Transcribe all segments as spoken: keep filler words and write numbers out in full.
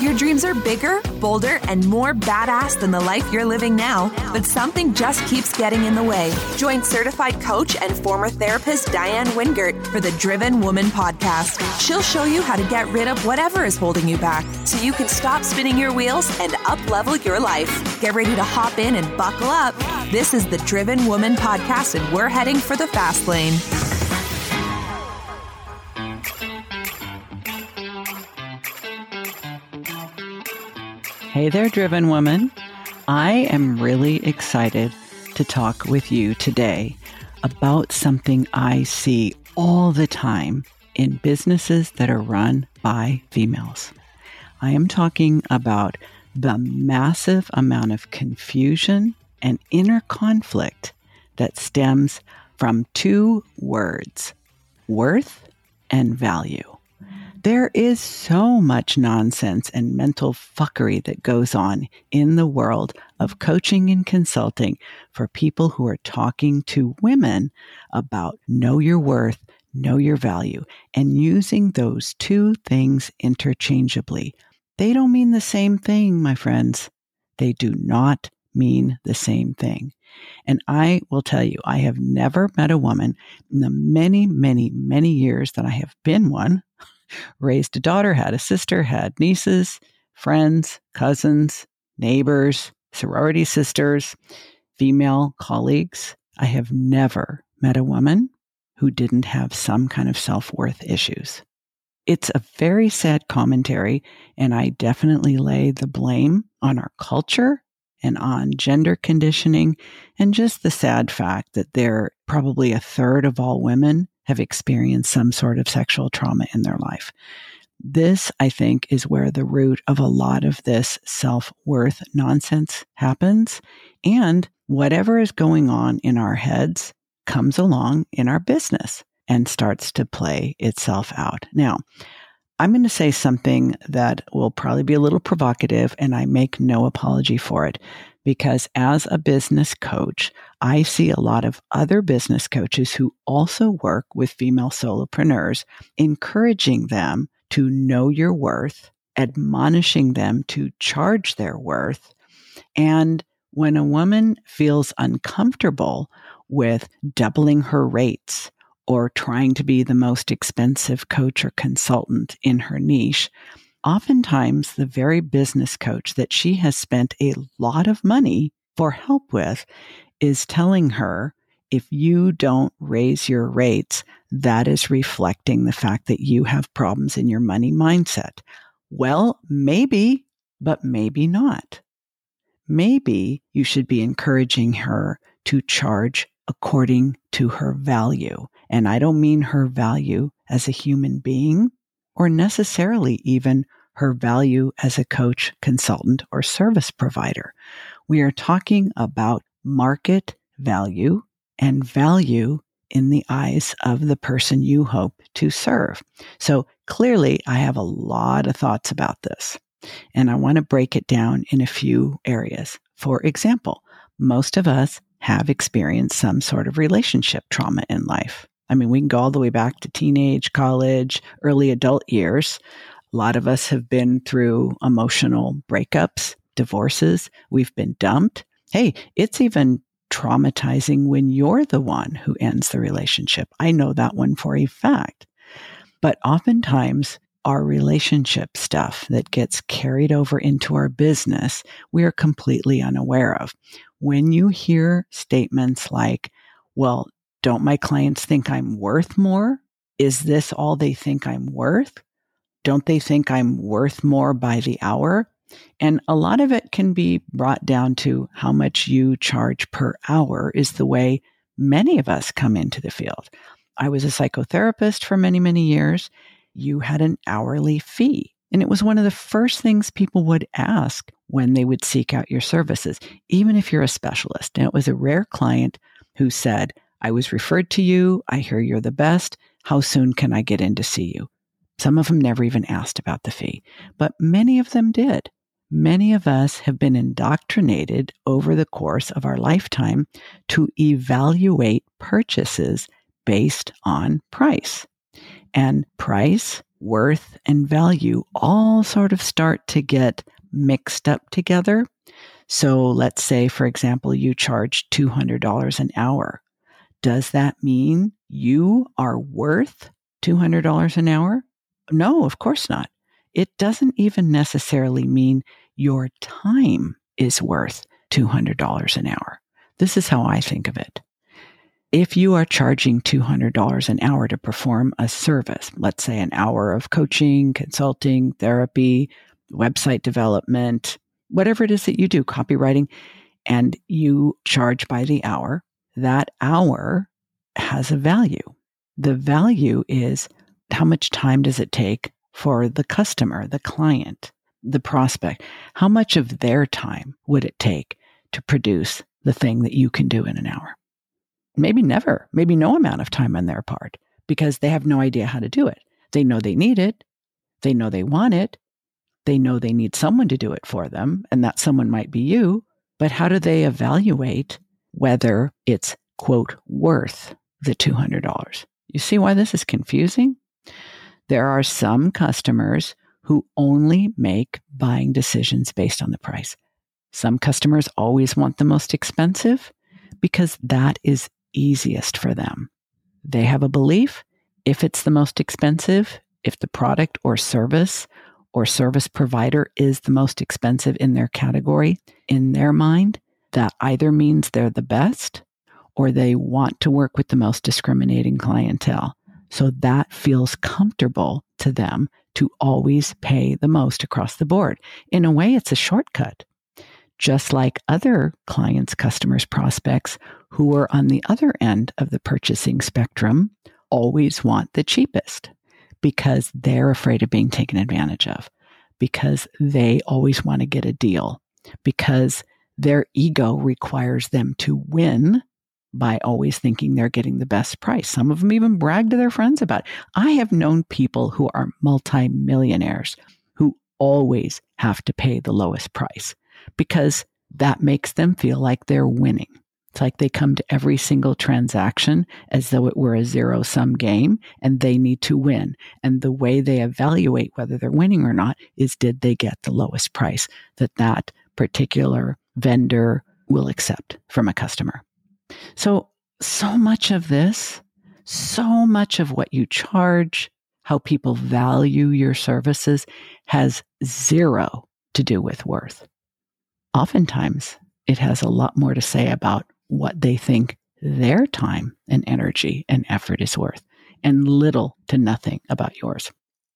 Your dreams are bigger, bolder, and more badass than the life you're living now, but something just keeps getting in the way. Join certified coach and former therapist Diane Wingert for the Driven Woman podcast. She'll show you how to get rid of whatever is holding you back so you can stop spinning your wheels and up-level your life. Get ready to hop in and buckle up. This is the Driven Woman podcast, and we're heading for the fast lane. Hey there, Driven Woman. I am really excited to talk with you today about something I see all the time in businesses that are run by females. I am talking about the massive amount of confusion and inner conflict that stems from two words, worth and value. There is so much nonsense and mental fuckery that goes on in the world of coaching and consulting for people who are talking to women about know your worth, know your value, and using those two things interchangeably. They don't mean the same thing, my friends. They do not mean the same thing. And I will tell you, I have never met a woman in the many, many, many years that I have been one, raised a daughter, had a sister, had nieces, friends, cousins, neighbors, sorority sisters, female colleagues. I have never met a woman who didn't have some kind of self-worth issues. It's a very sad commentary, and I definitely lay the blame on our culture and on gender conditioning, and just the sad fact that there probably a third of all women have experienced some sort of sexual trauma in their life. This, I think, is where the root of a lot of this self-worth nonsense happens. And whatever is going on in our heads comes along in our business and starts to play itself out. Now, I'm going to say something that will probably be a little provocative, and I make no apology for it, because as a business coach, I see a lot of other business coaches who also work with female solopreneurs, encouraging them to know your worth, admonishing them to charge their worth. And when a woman feels uncomfortable with doubling her rates or trying to be the most expensive coach or consultant in her niche, oftentimes the very business coach that she has spent a lot of money for help with is telling her, if you don't raise your rates, that is reflecting the fact that you have problems in your money mindset. Well, maybe, but maybe not. Maybe you should be encouraging her to charge according to her value. And I don't mean her value as a human being, or necessarily even her value as a coach, consultant, or service provider. We are talking about market value and value in the eyes of the person you hope to serve. So clearly, I have a lot of thoughts about this, and I want to break it down in a few areas. For example, most of us have experienced some sort of relationship trauma in life. I mean, we can go all the way back to teenage, college, early adult years. A lot of us have been through emotional breakups, divorces. We've been dumped. Hey, it's even traumatizing when you're the one who ends the relationship. I know that one for a fact. But oftentimes, our relationship stuff that gets carried over into our business, we are completely unaware of. When you hear statements like, well, don't my clients think I'm worth more? Is this all they think I'm worth? Don't they think I'm worth more by the hour? And a lot of it can be brought down to how much you charge per hour is the way many of us come into the field. I was a psychotherapist for many, many years. You had an hourly fee. And it was one of the first things people would ask when they would seek out your services, even if you're a specialist. And it was a rare client who said, I was referred to you. I hear you're the best. How soon can I get in to see you? Some of them never even asked about the fee, but many of them did. Many of us have been indoctrinated over the course of our lifetime to evaluate purchases based on price. And price worth and value all sort of start to get mixed up together. So let's say, for example, you charge two hundred dollars an hour. Does that mean you are worth two hundred dollars an hour? No, of course not. It doesn't even necessarily mean your time is worth two hundred dollars an hour. This is how I think of it. If you are charging two hundred dollars an hour to perform a service, let's say an hour of coaching, consulting, therapy, website development, whatever it is that you do, copywriting, and you charge by the hour, that hour has a value. The value is how much time does it take for the customer, the client, the prospect? How much of their time would it take to produce the thing that you can do in an hour? Maybe never, maybe no amount of time on their part, because they have no idea how to do it. They know they need it. They know they want it. They know they need someone to do it for them, and that someone might be you. But how do they evaluate whether it's, quote, worth the two hundred dollars? You see why this is confusing? There are some customers who only make buying decisions based on the price. Some customers always want the most expensive because that is easiest for them. They have a belief, if it's the most expensive, if the product or service or service provider is the most expensive in their category, in their mind, that either means they're the best or they want to work with the most discriminating clientele. So that feels comfortable to them to always pay the most across the board. In a way, it's a shortcut. Just like other clients, customers, prospects who are on the other end of the purchasing spectrum always want the cheapest because they're afraid of being taken advantage of, because they always want to get a deal, because their ego requires them to win by always thinking they're getting the best price. Some of them even brag to their friends about it. I have known people who are multimillionaires who always have to pay the lowest price because that makes them feel like they're winning. It's like they come to every single transaction as though it were a zero-sum game and they need to win. And the way they evaluate whether they're winning or not is, did they get the lowest price that that particular vendor will accept from a customer? So, so much of this, so much of what you charge, how people value your services has zero to do with worth. Oftentimes, it has a lot more to say about what they think their time and energy and effort is worth, and little to nothing about yours.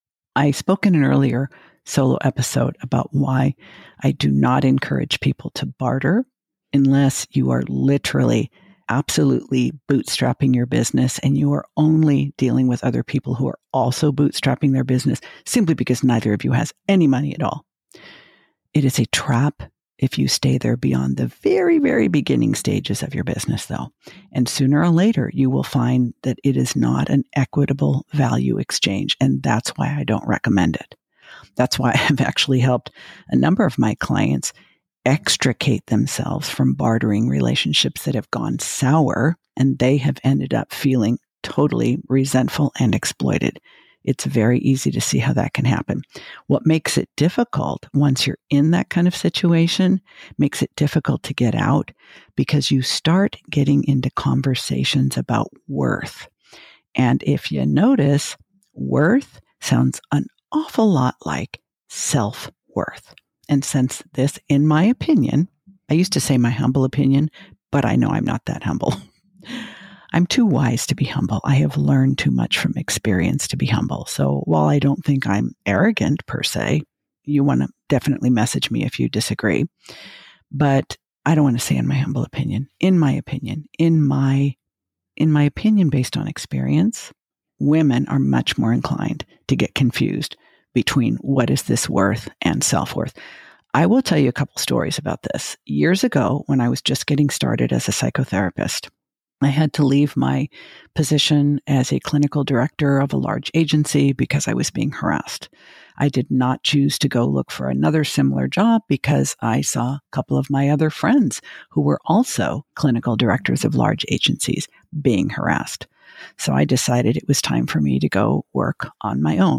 I spoke in an earlier solo episode about why I do not encourage people to barter unless you are literally absolutely bootstrapping your business and you are only dealing with other people who are also bootstrapping their business simply because neither of you has any money at all. It is a trap if you stay there beyond the very, very beginning stages of your business, though. And sooner or later, you will find that it is not an equitable value exchange. And that's why I don't recommend it. That's why I've actually helped a number of my clients extricate themselves from bartering relationships that have gone sour, and they have ended up feeling totally resentful and exploited. It's very easy to see how that can happen. What makes it difficult once you're in that kind of situation makes it difficult to get out because you start getting into conversations about worth. And if you notice, worth sounds an awful lot like self-worth. And since this, in my opinion, I used to say my humble opinion, but I know I'm not that humble. I'm too wise to be humble. I have learned too much from experience to be humble. So while I don't think I'm arrogant per se, you want to definitely message me if you disagree. But I don't want to say in my humble opinion. In my opinion, in my in my opinion based on experience, women are much more inclined to get confused between what is this worth and self-worth. I will tell you a couple stories about this. Years ago, when I was just getting started as a psychotherapist, I had to leave my position as a clinical director of a large agency because I was being harassed. I did not choose to go look for another similar job because I saw a couple of my other friends who were also clinical directors of large agencies being harassed. So I decided it was time for me to go work on my own.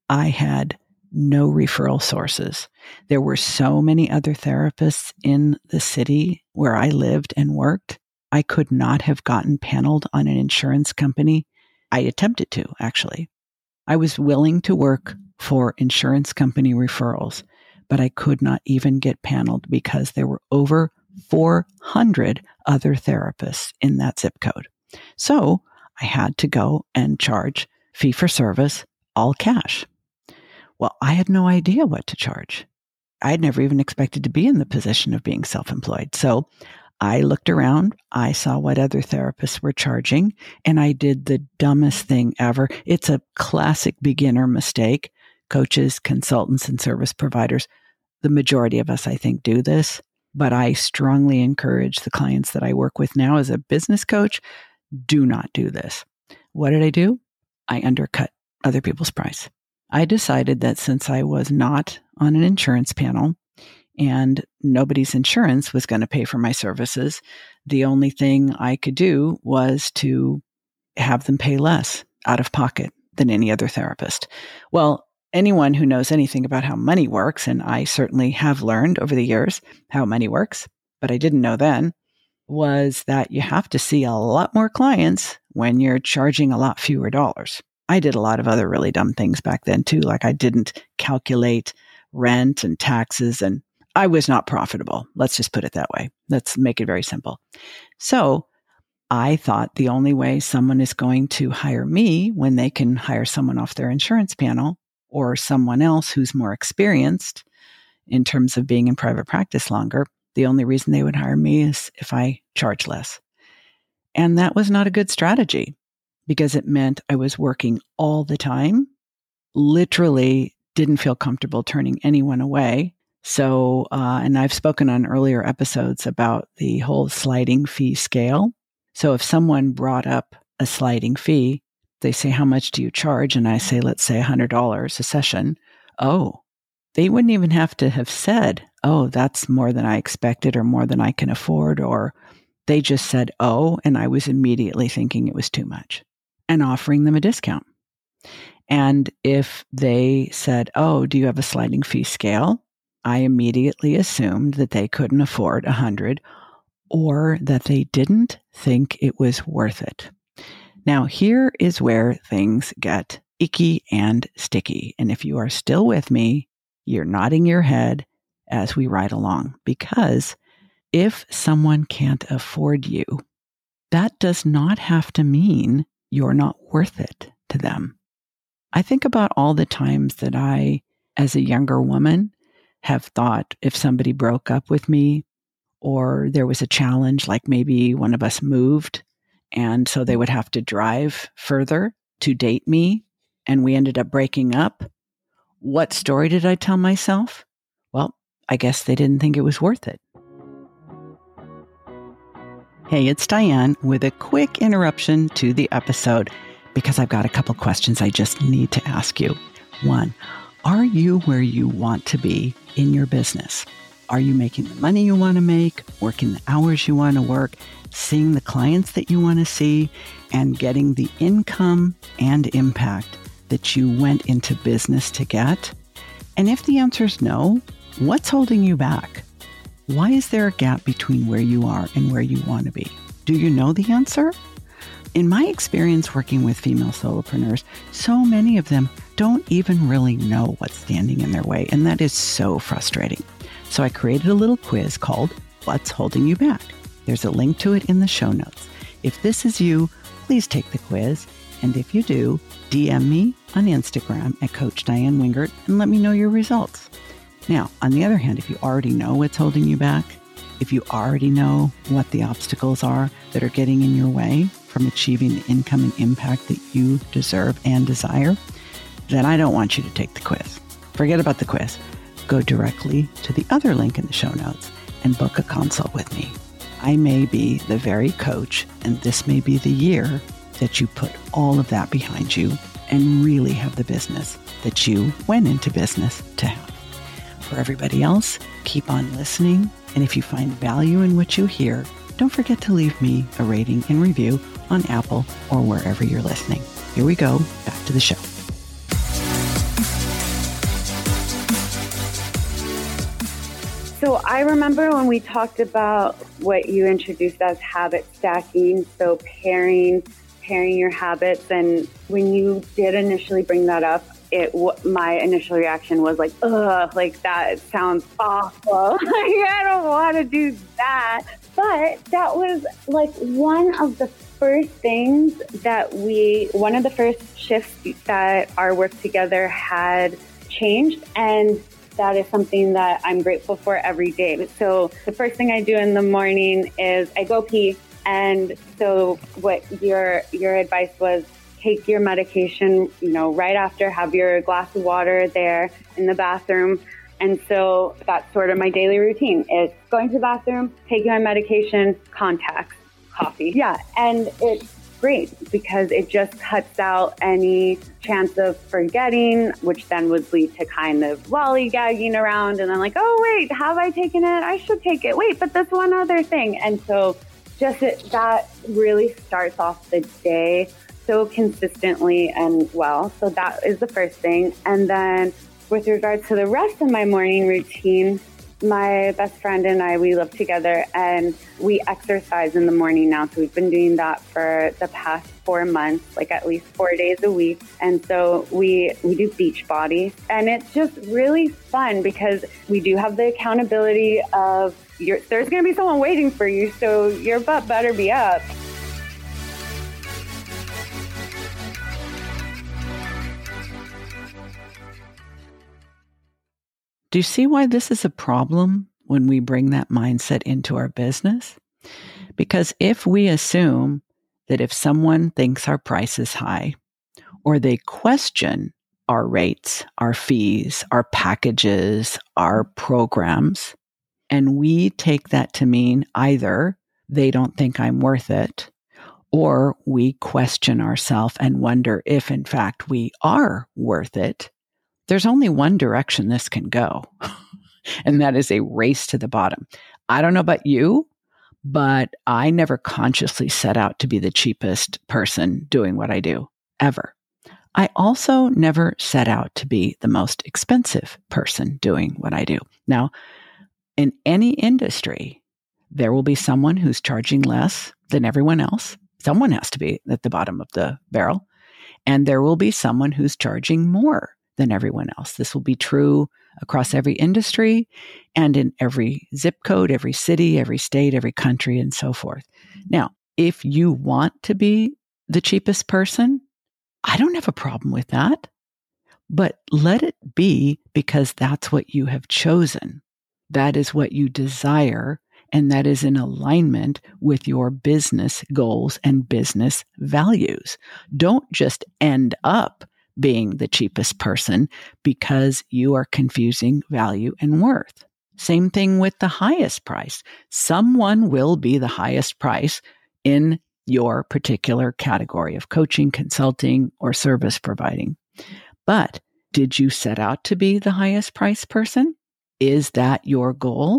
I had no referral sources. There were so many other therapists in the city where I lived and worked. I could not have gotten paneled on an insurance company. I attempted to, actually. I was willing to work for insurance company referrals, but I could not even get paneled because there were over four hundred other therapists in that zip code. So I had to go and charge fee for service, all cash. Well, I had no idea what to charge. I'd never even expected to be in the position of being self-employed. So I looked around, I saw what other therapists were charging, and I did the dumbest thing ever. It's a classic beginner mistake. Coaches, consultants, and service providers, the majority of us, I think, do this. But I strongly encourage the clients that I work with now as a business coach, do not do this. What did I do? I undercut other people's price. I decided that since I was not on an insurance panel and nobody's insurance was going to pay for my services, the only thing I could do was to have them pay less out of pocket than any other therapist. Well, anyone who knows anything about how money works, and I certainly have learned over the years how money works, but I didn't know then, was that you have to see a lot more clients when you're charging a lot fewer dollars. I did a lot of other really dumb things back then too, like I didn't calculate rent and taxes, and I was not profitable. Let's just put it that way. Let's make it very simple. So I thought the only way someone is going to hire me when they can hire someone off their insurance panel or someone else who's more experienced in terms of being in private practice longer, the only reason they would hire me is if I charge less. And that was not a good strategy because it meant I was working all the time, literally didn't feel comfortable turning anyone away. So, uh, and I've spoken on earlier episodes about the whole sliding fee scale. So if someone brought up a sliding fee, they say, how much do you charge? And I say, let's say one hundred dollars a session. Oh, they wouldn't even have to have said, oh, that's more than I expected or more than I can afford. Or they just said, oh, and I was immediately thinking it was too much and offering them a discount. And if they said, oh, do you have a sliding fee scale? I immediately assumed that they couldn't afford one hundred or that they didn't think it was worth it. Now, here is where things get icky and sticky. And if you are still with me, you're nodding your head as we ride along. Because if someone can't afford you, that does not have to mean you're not worth it to them. I think about all the times that I, as a younger woman, have thought if somebody broke up with me or there was a challenge, like maybe one of us moved, and so they would have to drive further to date me, and we ended up breaking up. What story did I tell myself? Well, I guess they didn't think it was worth it. Hey, it's Diane with a quick interruption to the episode because I've got a couple questions I just need to ask you. One, are you where you want to be in your business? Are you making the money you want to make, working the hours you want to work, seeing the clients that you want to see, and getting the income and impact that you went into business to get? And if the answer is no, what's holding you back? Why is there a gap between where you are and where you want to be? Do you know the answer? In my experience working with female solopreneurs, so many of them don't even really know what's standing in their way, and that is so frustrating. So I created a little quiz called What's Holding You Back? There's a link to it in the show notes. If this is you, please take the quiz. And if you do, D M me on Instagram at Coach Diane Wingert and let me know your results. Now, on the other hand, if you already know what's holding you back, if you already know what the obstacles are that are getting in your way from achieving the income and impact that you deserve and desire, then I don't want you to take the quiz. Forget about the quiz. Go directly to the other link in the show notes and book a consult with me. I may be the very coach, and this may be the year that you put all of that behind you and really have the business that you went into business to have. For everybody else, keep on listening. And if you find value in what you hear, don't forget to leave me a rating and review on Apple or wherever you're listening. Here we go, back to the show. So I remember when we talked about what you introduced as habit stacking, so pairing, pairing your habits. And when you did initially bring that up, it my initial reaction was like, ugh, like that sounds awful. Like, I don't want to do that. But that was like one of the first things that we, one of the first shifts that our work together had changed. And that is something that I'm grateful for every day. So the first thing I do in the morning is I go pee. And so what your your advice was, take your medication, you know, right after, have your glass of water there in the bathroom. And so that's sort of my daily routine is going to the bathroom, taking my medication, contacts, coffee. Yeah. And it's great because it just cuts out any chance of forgetting, which then would lead to kind of lollygagging around and then like, oh, wait, have I taken it? I should take it. Wait, but this one other thing. And so just it, that really starts off the day so consistently and well. So that is the first thing. And then with regards to the rest of my morning routine, my best friend and I, we live together and we exercise in the morning now. So we've been doing that for the past four months, like at least four days a week. And so we, we do Beachbody, and it's just really fun because we do have the accountability of your, there's going to be someone waiting for you. So your butt better be up. Do you see why this is a problem when we bring that mindset into our business? Because if we assume that if someone thinks our price is high, or they question our rates, our fees, our packages, our programs, and we take that to mean either they don't think I'm worth it, or we question ourselves and wonder if in fact we are worth it, there's only one direction this can go, and that is a race to the bottom. I don't know about you, but I never consciously set out to be the cheapest person doing what I do, ever. I also never set out to be the most expensive person doing what I do. Now, in any industry, there will be someone who's charging less than everyone else. Someone has to be at the bottom of the barrel. And there will be someone who's charging more than everyone else. This will be true across every industry and in every zip code, every city, every state, every country, and so forth. Now, if you want to be the cheapest person, I don't have a problem with that, but let it be because that's what you have chosen. That is what you desire, and that is in alignment with your business goals and business values. Don't just end up being the cheapest person because you are confusing value and worth. Same thing with the highest price. Someone will be the highest price in your particular category of coaching, consulting, or service providing. But did you set out to be the highest price person? Is that your goal?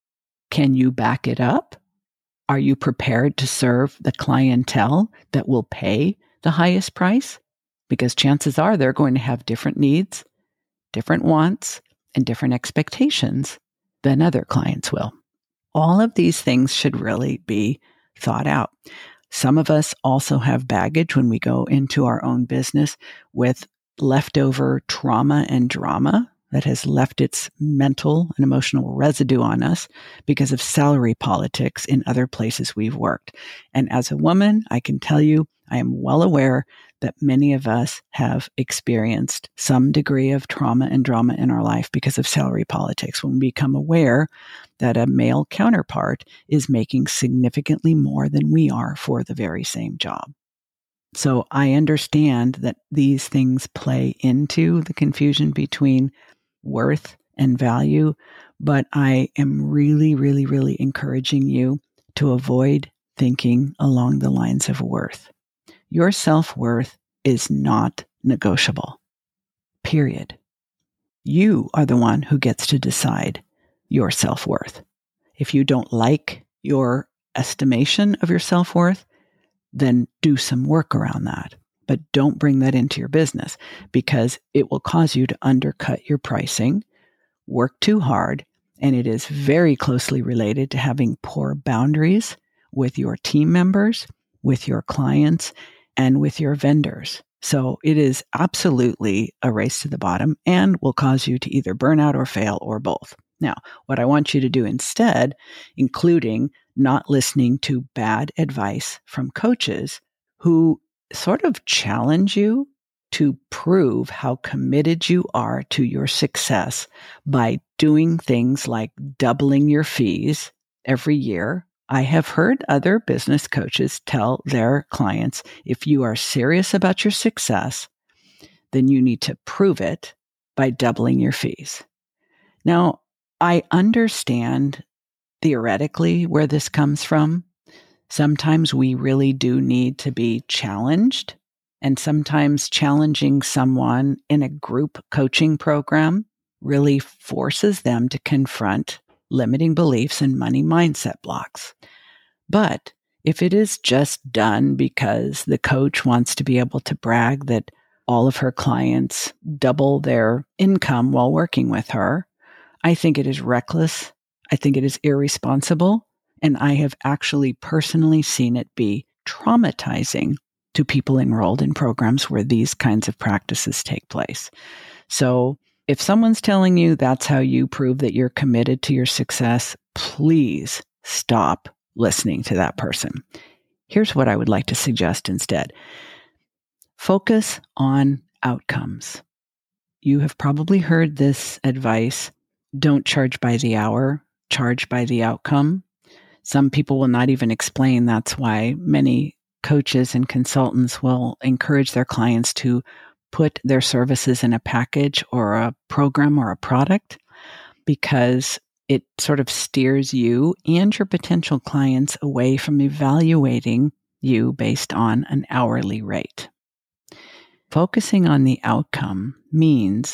Can you back it up? Are you prepared to serve the clientele that will pay the highest price? Because chances are they're going to have different needs, different wants, and different expectations than other clients will. All of these things should really be thought out. Some of us also have baggage when we go into our own business with leftover trauma and drama that has left its mental and emotional residue on us because of salary politics in other places we've worked. And as a woman, I can tell you, I am well aware that many of us have experienced some degree of trauma and drama in our life because of salary politics. When we become aware that a male counterpart is making significantly more than we are for the very same job. So I understand that these things play into the confusion between worth and value, but I am really, really, really encouraging you to avoid thinking along the lines of worth. Your self-worth is not negotiable, period. You are the one who gets to decide your self-worth. If you don't like your estimation of your self-worth, then do some work around that. But don't bring that into your business because it will cause you to undercut your pricing, work too hard, And it is very closely related to having poor boundaries with your team members, with your clients, and with your vendors. So it is absolutely a race to the bottom and will cause you to either burn out or fail or both. Now, what I want you to do instead, including not listening to bad advice from coaches who sort of challenge you to prove how committed you are to your success by doing things like doubling your fees every year. I have heard other business coaches tell their clients, if you are serious about your success, then you need to prove it by doubling your fees. Now, I understand theoretically where this comes from. Sometimes we really do need to be challenged, and sometimes challenging someone in a group coaching program really forces them to confront limiting beliefs and money mindset blocks. But if it is just done because the coach wants to be able to brag that all of her clients double their income while working with her, I think it is reckless. I think it is irresponsible. And I have actually personally seen it be traumatizing to people enrolled in programs where these kinds of practices take place. So if someone's telling you that's how you prove that you're committed to your success, please stop listening to that person. Here's what I would like to suggest instead. Focus on outcomes. You have probably heard this advice, don't charge by the hour, charge by the outcome. Some people will not even explain that's why many coaches and consultants will encourage their clients to put their services in a package or a program or a product, because it sort of steers you and your potential clients away from evaluating you based on an hourly rate. Focusing on the outcome means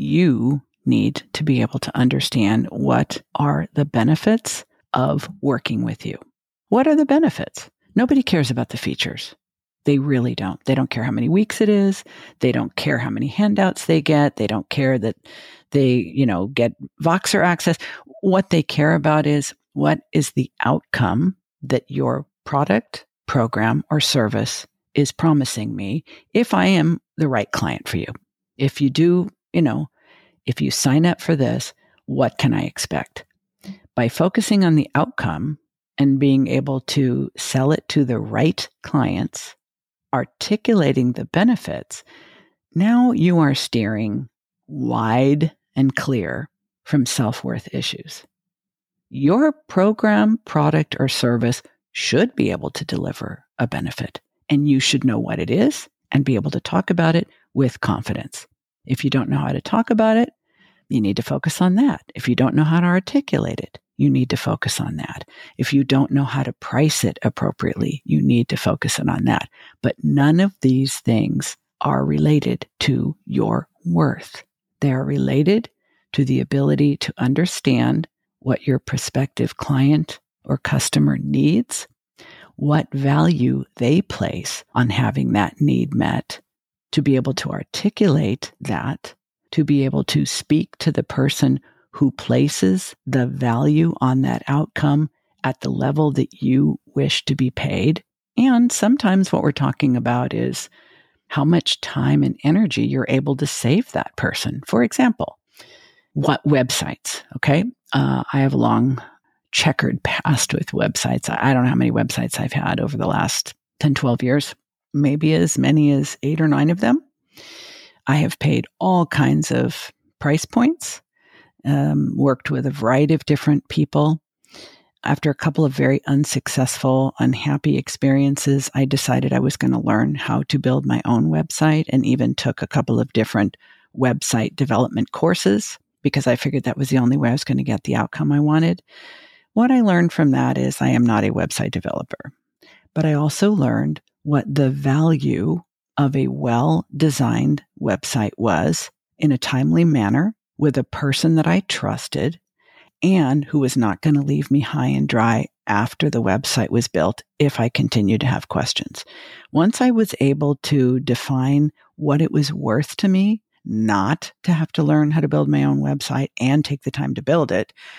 you need to be able to understand what are the benefits of working with you. What are the benefits? Nobody cares about the features. They really don't. They don't care how many weeks it is. They don't care how many handouts they get. They don't care that they, you know, get Voxer access. What they care about is what is the outcome that your product, program, or service is promising me if I am the right client for you. If you do, you know, if you sign up for this, what can I expect? By focusing on the outcome and being able to sell it to the right clients, articulating the benefits, now you are steering wide and clear from self-worth issues. Your program, product, or service should be able to deliver a benefit, and you should know what it is and be able to talk about it with confidence. If you don't know how to talk about it, you need to focus on that. If you don't know how to articulate it, you need to focus on that. If you don't know how to price it appropriately, you need to focus on that. But none of these things are related to your worth. They are related to the ability to understand what your prospective client or customer needs, what value they place on having that need met, to be able to articulate that, to be able to speak to the person who places the value on that outcome at the level that you wish to be paid. And sometimes what we're talking about is how much time and energy you're able to save that person. For example, what websites, okay? Uh, I have a long checkered past with websites. I don't know how many websites I've had over the last ten, twelve years, maybe as many as eight or nine of them. I have paid all kinds of price points, um, worked with a variety of different people. After a couple of very unsuccessful, unhappy experiences, I decided I was going to learn how to build my own website, and even took a couple of different website development courses because I figured that was the only way I was going to get the outcome I wanted. What I learned from that is I am not a website developer, but I also learned what the value of a well-designed website was in a timely manner with a person that I trusted and who was not going to leave me high and dry after the website was built if I continued to have questions. Once I was able to define what it was worth to me not to have to learn how to build my own website and take the time to build it,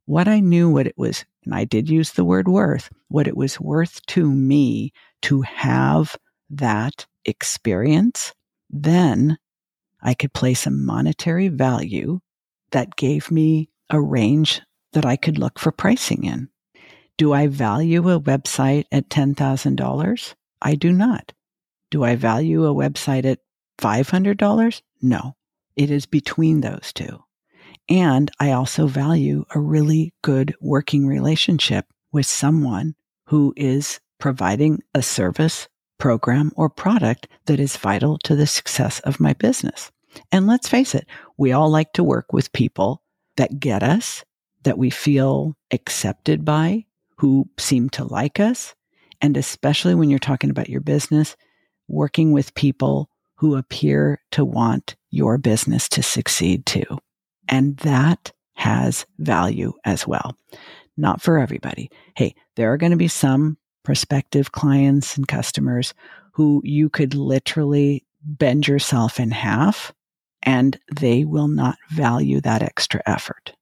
what I knew what it was, and I did use the word worth, what it was worth to me to have that experience, then I could place a monetary value that gave me a range that I could look for pricing in. Do I value a website at ten thousand dollars? I do not. Do I value a website at five hundred dollars? No. It is between those two. And I also value a really good working relationship with someone who is providing a service, program, or product that is vital to the success of my business. And let's face it, we all like to work with people that get us, that we feel accepted by, who seem to like us. And especially when you're talking about your business, working with people who appear to want your business to succeed too. And that has value as well. Not for everybody. Hey, there are going to be some prospective clients and customers who you could literally bend yourself in half and they will not value that extra effort.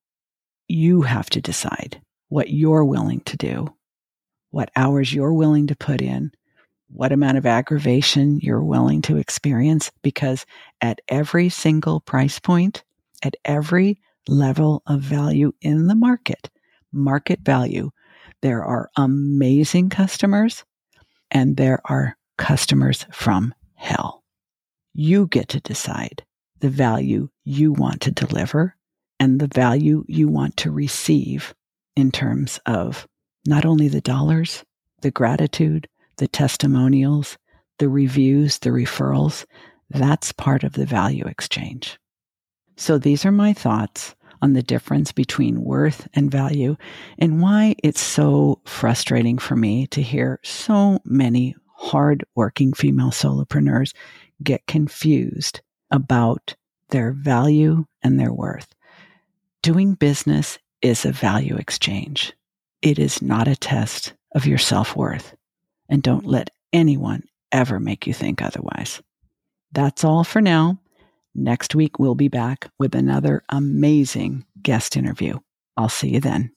You have to decide what you're willing to do, what hours you're willing to put in, what amount of aggravation you're willing to experience, because at every single price point, at every level of value in the market, market value, there are amazing customers and there are customers from hell. You get to decide the value you want to deliver and the value you want to receive in terms of not only the dollars, the gratitude, the testimonials, the reviews, the referrals. That's part of the value exchange. So these are my thoughts on the difference between worth and value and why it's so frustrating for me to hear so many hard-working female solopreneurs get confused about their value and their worth. Doing business is a value exchange. It is not a test of your self-worth. And don't let anyone ever make you think otherwise. That's all for now. Next week, we'll be back with another amazing guest interview. I'll see you then.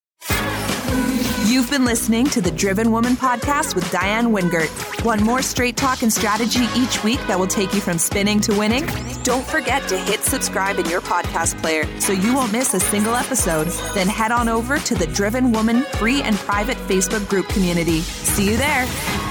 You've been listening to the Driven Woman Podcast with Diane Wingert. Want more straight talk and strategy each week that will take you from spinning to winning? Don't forget to hit subscribe in your podcast player so you won't miss a single episode. Then head on over to the Driven Woman free and private Facebook group community. See you there.